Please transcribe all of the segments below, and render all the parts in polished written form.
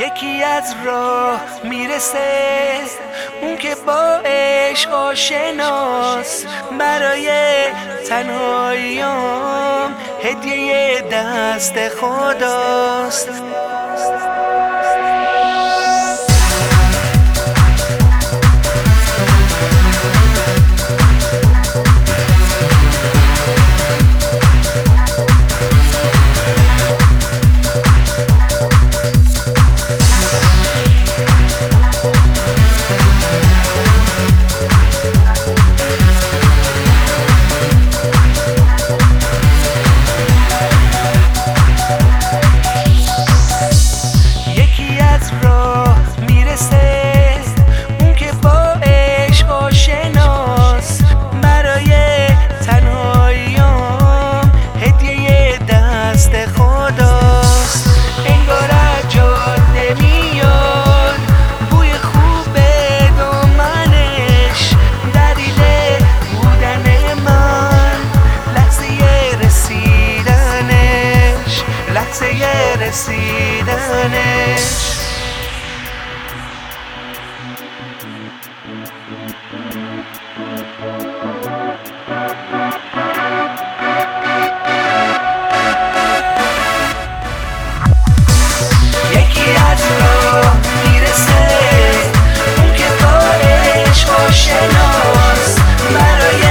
یکی از راه میرسه، اون که با عشق آشناست. برای تنهاییام هدیه دست خداست. رسیدنش یکی از راه میرسه، اون که با عشق آشناست. برای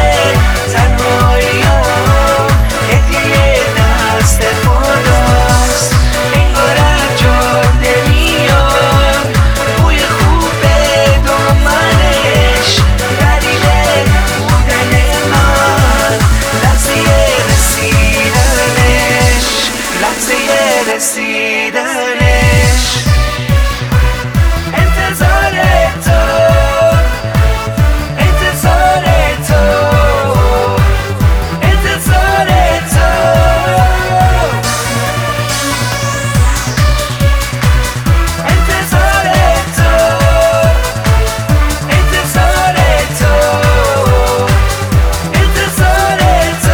تنهاییام هدیه دست خداست. انگار از جاده میاد بوی خوب دامنش، دلیل بودن من لحظه رسیدنش، لحظه رسیدنش. انتظار تو، انتظار تو، انتظار تو، انتظار تو، انتظار تو، انتظار تو.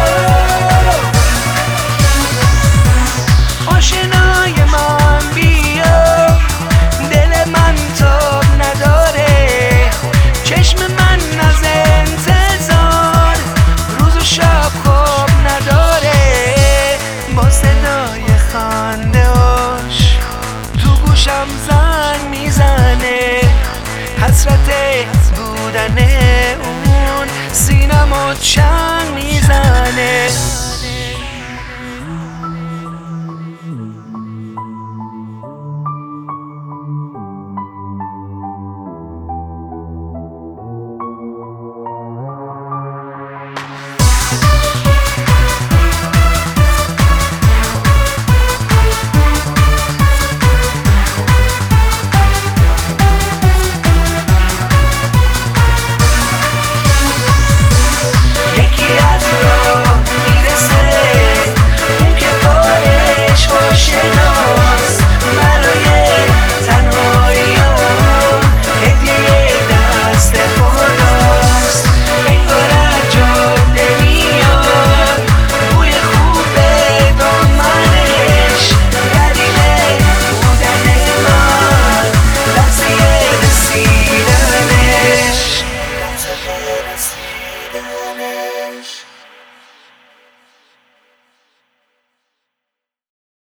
آشنای من بیا، دل من تاب نداره. چشم من از انتظار روز و شب خواب نداره. با صدای خنده‌هاش تو گوشم زنگ میزنه. حسرت بودن اون سینمو چنگ میزنه.